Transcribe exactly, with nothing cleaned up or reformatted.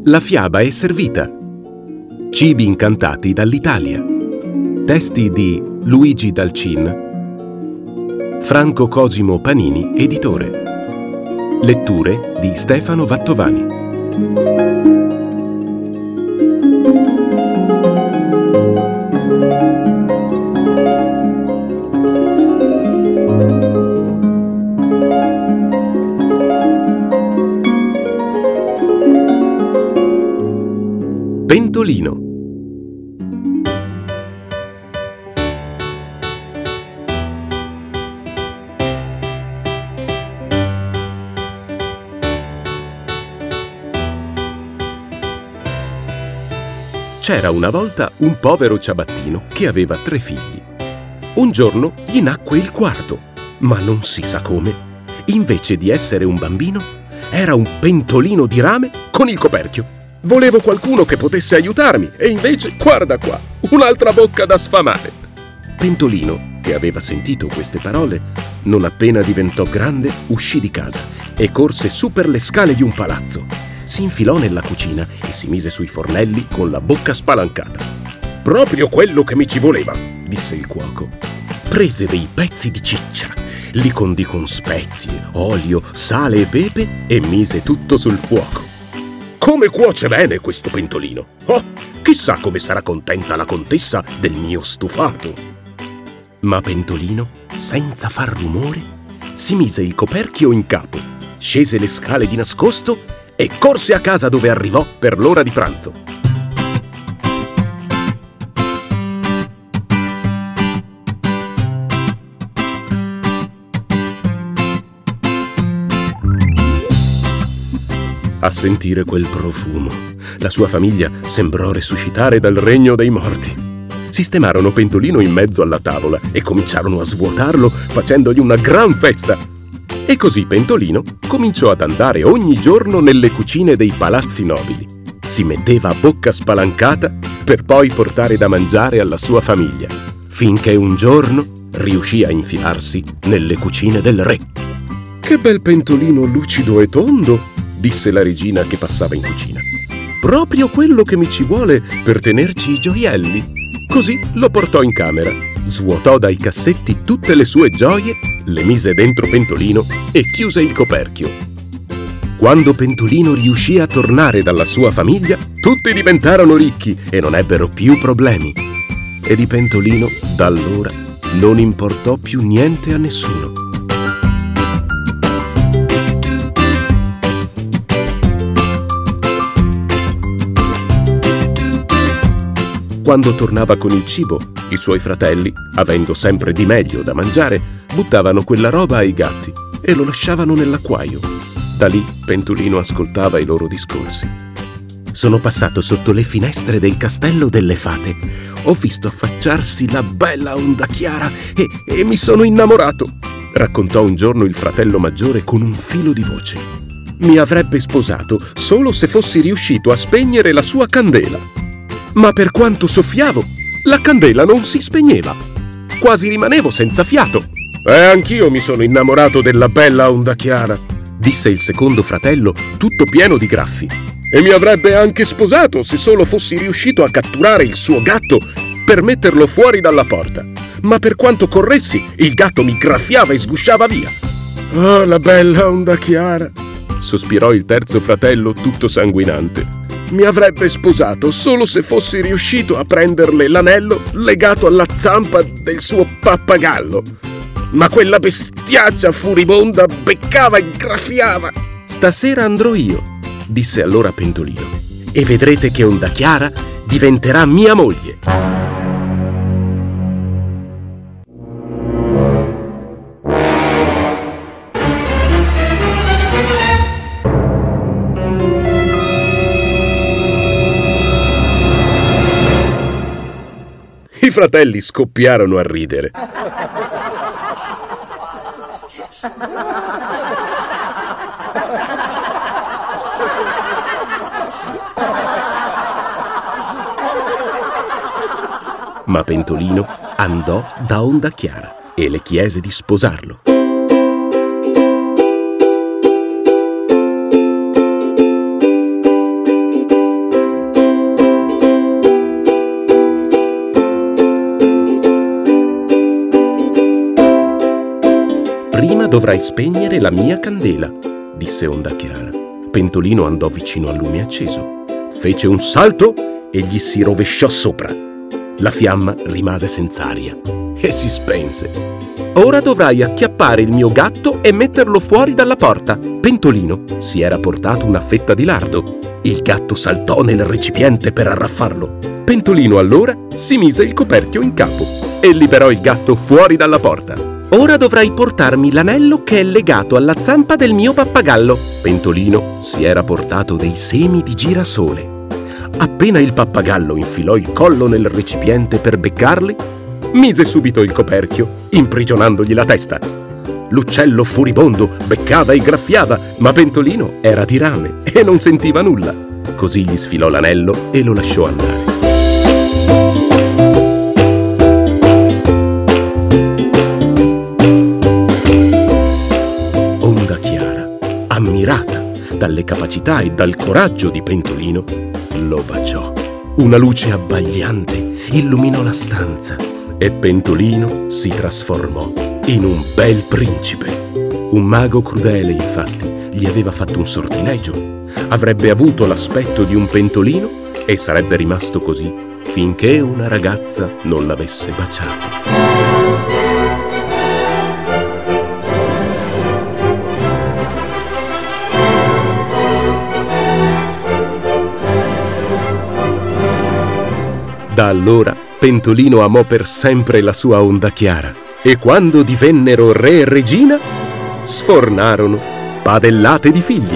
La fiaba è servita. Cibi incantati dall'Italia. Testi di Luigi Dalcin. Franco Cosimo Panini, editore. Letture di Stefano Vattovani. Pentolino. C'era una volta un povero ciabattino che aveva tre figli. Un giorno gli nacque il quarto, ma non si sa come. Invece di essere un bambino, era un pentolino di rame con il coperchio. Volevo qualcuno che potesse aiutarmi e invece, guarda qua, un'altra bocca da sfamare. Pentolino, che aveva sentito queste parole, non appena diventò grande, uscì di casa e corse su per le scale di un palazzo. Si infilò nella cucina e si mise sui fornelli con la bocca spalancata. «Proprio quello che mi ci voleva», disse il cuoco. Prese dei pezzi di ciccia, li condì con spezie, olio, sale e pepe e mise tutto sul fuoco. «Come cuoce bene questo pentolino! Oh, chissà come sarà contenta la contessa del mio stufato!» Ma Pentolino, senza far rumore, si mise il coperchio in capo, scese le scale di nascosto e corse a casa, dove arrivò per l'ora di pranzo. A sentire quel profumo, la sua famiglia sembrò resuscitare dal regno dei morti. Sistemarono Pentolino in mezzo alla tavola e cominciarono a svuotarlo facendogli una gran festa. E così Pentolino cominciò ad andare ogni giorno nelle cucine dei palazzi nobili. Si metteva a bocca spalancata per poi portare da mangiare alla sua famiglia, finché un giorno riuscì a infilarsi nelle cucine del re. «Che bel pentolino lucido e tondo!» disse la regina che passava in cucina. «Proprio quello che mi ci vuole per tenerci i gioielli!» Così lo portò in camera, svuotò dai cassetti tutte le sue gioie, le mise dentro Pentolino e chiuse il coperchio. Quando Pentolino riuscì a tornare dalla sua famiglia, tutti diventarono ricchi e non ebbero più problemi. E di Pentolino, da allora, non importò più niente a nessuno. Quando tornava con il cibo, i suoi fratelli, avendo sempre di meglio da mangiare, buttavano quella roba ai gatti e lo lasciavano nell'acquaio. Da lì Pentolino ascoltava i loro discorsi. «Sono passato sotto le finestre del castello delle fate. Ho visto affacciarsi la bella Onda Chiara e, e mi sono innamorato», raccontò un giorno il fratello maggiore con un filo di voce. «Mi avrebbe sposato solo se fossi riuscito a spegnere la sua candela. Ma per quanto soffiavo, la candela non si spegneva. Quasi rimanevo senza fiato». «E anch'io mi sono innamorato della bella Onda Chiara», disse il secondo fratello, tutto pieno di graffi. «E mi avrebbe anche sposato se solo fossi riuscito a catturare il suo gatto per metterlo fuori dalla porta. Ma per quanto corressi, il gatto mi graffiava e sgusciava via». «Oh, la bella Onda Chiara», sospirò il terzo fratello, tutto sanguinante. «Mi avrebbe sposato solo se fossi riuscito a prenderle l'anello legato alla zampa del suo pappagallo. Ma quella bestiaccia furibonda beccava e graffiava». «Stasera andrò io», disse allora Pentolino, «e vedrete che Onda Chiara diventerà mia moglie». I fratelli scoppiarono a ridere. Ma Pentolino andò da Onda Chiara e le chiese di sposarlo. dovrai spegnere la mia candela, disse Onda Chiara. Pentolino andò vicino al lume acceso, fece un salto e gli si rovesciò sopra. La fiamma rimase senz'aria e si spense. Ora dovrai acchiappare il mio gatto e metterlo fuori dalla porta. Pentolino si era portato una fetta di lardo. Il gatto saltò nel recipiente per arraffarlo. Pentolino allora si mise il coperchio in capo e liberò il gatto fuori dalla porta. Ora dovrai portarmi l'anello che è legato alla zampa del mio pappagallo. Pentolino si era portato dei semi di girasole. Appena il pappagallo infilò il collo nel recipiente per beccarli, mise subito il coperchio, imprigionandogli la testa. L'uccello furibondo beccava e graffiava, ma Pentolino era di rame e non sentiva nulla. Così gli sfilò l'anello e lo lasciò andare. Onda Chiara, ammirata dalle capacità e dal coraggio di Pentolino, lo baciò. Una luce abbagliante illuminò la stanza e Pentolino si trasformò in un bel principe. Un mago crudele, infatti, gli aveva fatto un sortilegio. Avrebbe avuto l'aspetto di un pentolino e sarebbe rimasto così finché una ragazza non l'avesse baciato. Da allora Pentolino amò per sempre la sua Onda Chiara e quando divennero re e regina sfornarono padellate di figli.